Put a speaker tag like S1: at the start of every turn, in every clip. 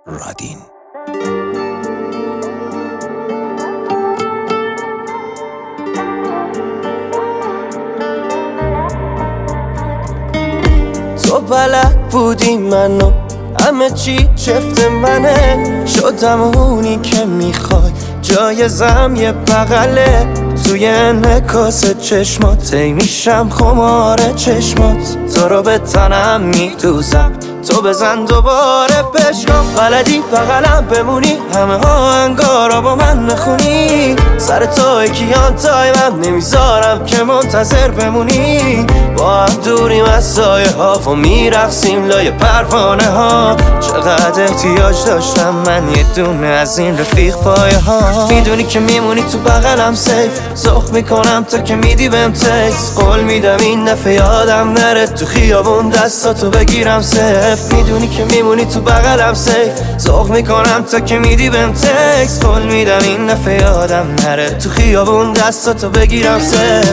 S1: رادین.
S2: تو بلد بودی منو همه چی چفت منه، شدم اونی که میخوای جایزم یه بغله. توی انعکاس چشمات ای میشم خمار چشمات، تو رو به تنم میدوزم، تو بزن دوباره بشکاف. بلدی بغلم بمونی، همه ها انگارا با من نخونی، سر توی کیان تایمم نمیذارم که منتظر بمونی. با هم دوریم از سایه ها و میرقصیم لای پروانه ها. چقدر احتیاج داشتم من یه دونه از این رفیق پایه ها. میدونی که میمونی تو بغلم سیف، ذوق میکنم تا که میدی بهم تکس. قول میدم این دفعه یادم نره تو خیابون دستاتو بگیرم سیف. میدونی که میمونی تو بغلم سیف، ذوق میکنم تا که میدی بهم تکس. قول میدم این دفعه یادم نره تو خیابون دستاتو بگیرم سیف.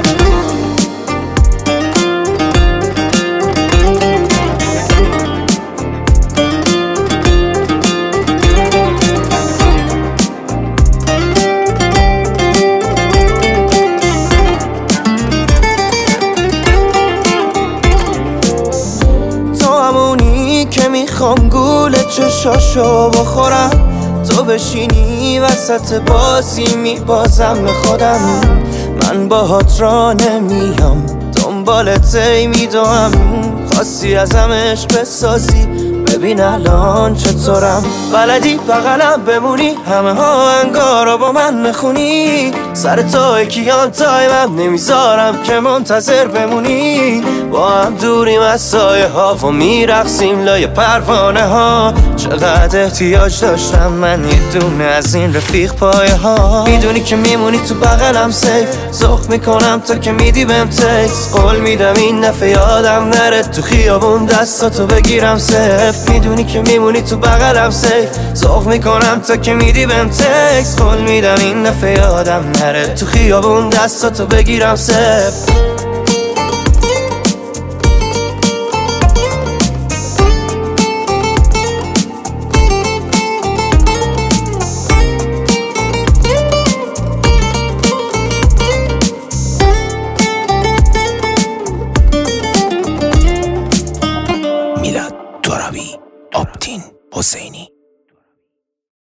S2: که میخوام گول چشاشو بخورم، تو بشینی وسط بازی میبازم به خودم. من باهات را نمیام دنبالت ای میدوام، خواستی ازم عشق بسازی ببین الان چطورم. بلدی بغلم بمونی، همه ها انگارا با من نخونی، سر توی کیان تایمم نمیذارم که منتظر بمونی. با هم دوریم از سایه ها و میرقصیم لای پروانه ها. چقدر احتیاج داشتم من یه دونه از این رفیق پایه ها. میدونی که میمونی تو بغلم سیف، ذوق میکنم تا که میدی بهم تکس. قول میدم این دفعه یادم نره تو خیابون دستاتو بگیرم سیف. میدونی که میمونی تو بغلم سیف، ذوق میکنم تا که میدی بهم تکس. قول میدم این دفعه یادم نره تو خیابون دستاتو بگیرم سیف.
S1: میلاد ترابی، آبتین حسینی.